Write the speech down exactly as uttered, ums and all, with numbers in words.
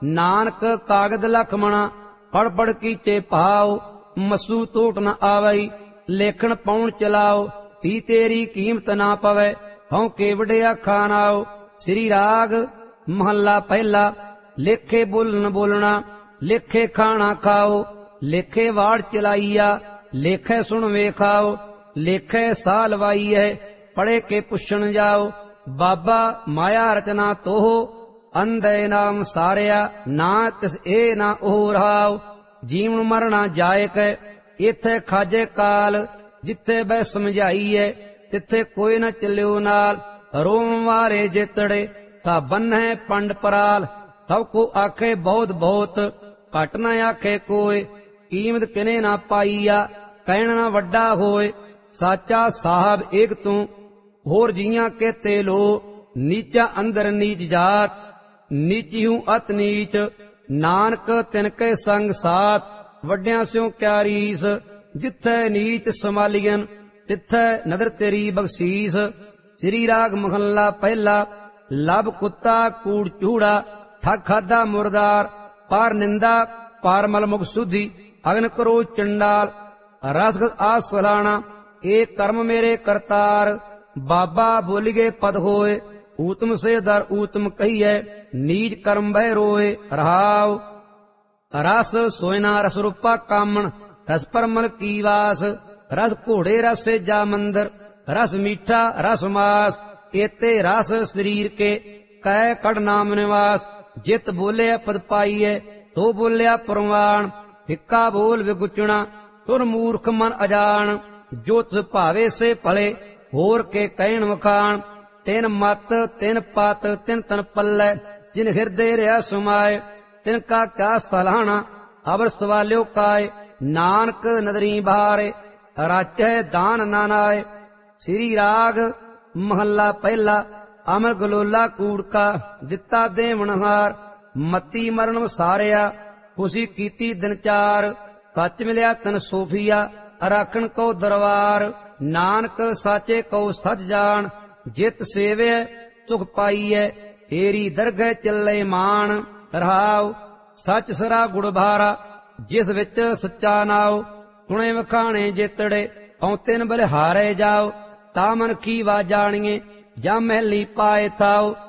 नानक कागद लखमण पढ़ पढ़ कीचे भाव। मसू टोट न आवई लेखन पाउन चलाओ। धी तेरी कीमत ना पवै हूँ केवड़े आखा नाओ। श्री राग महला पहला। लेखे बोलन बोलना लेखे खाना खाओ। लेखे वाड़ चलाइया लेखे सुन वेखाओ। लेखे साल वाई है पढ़े के पुछण जाओ। बाबा माया रचना तोहो अंधे नाम सारिया। ना तिस ए ना ओह रहाओ। जीवन मरना जाए कै इथे खाजे काल। जिथे बह समझाई है तिथे कोई न चलियो नाल। रोम मारे जेतड़े ता बन्हे पंड पराल। सब को आखे बहुत बहुत घट न आखे कोय। कीमत किने ना पाईया कहण ना वड्डा होए। साचा साहब एक तू होर जियां कहते लो। नीचा अंदर नीच जात नीची हूं अत नीच। नानक तिनके संग साथ वड्डियां स्यों क्या रीस। जिथे नीच संभालियन तिथे नदर तेरी बख्शीस। श्री राग महला पहला। लब कुत्ता कूड़ चूड़ा ठग खादा मुरदार। पार निंदा पार मल मुख सुधी अग्न करो चंडाल। रस आस सलाना एक कर्म मेरे करतार। बाबा बोल गए पद होए ऊतम से दर ऊतम कहिए। नीच कर्म बह रोए रहाव। रस सोयना रस रूपा कामन रस परमल की वास। रस घोड़े रस से जा मंदिर रस मीठा रस मास। एते रस शरीर के कै कड़ नाम निवास। जित बोले पद पाइए तो बोलिया परवान। फिक्का बोल विगुचना तुर मूर्ख मन अजान। जो तुझ भावे से फले होर के कहण वखान। तिन मत तिन पत तिन तन पल्लै जिन हृदय रहा समाए। तिनका क्या सलाहना अबर सवाल्यो काय। नानक नदरी बहारे राचै दान नानाए। श्री राग महला पहला। अमर गलोला कूड़ का दिता देवनहार। मती मरण सारिया खुशी कीती दिन चार। सच मिलिया तन सोफिया राखण को दरबार। नानक साचे को सच जान जित सेवे सुख पाईए। तेरी दरगह चले मान रहाव। सच सरा गुड़ भारा जिस विच सच्चा नाओ। सुने वखाणे जेतड़े औ तिन बलिहारे जाओ। ता मन की वा जानिए जा महली पाए थाओ।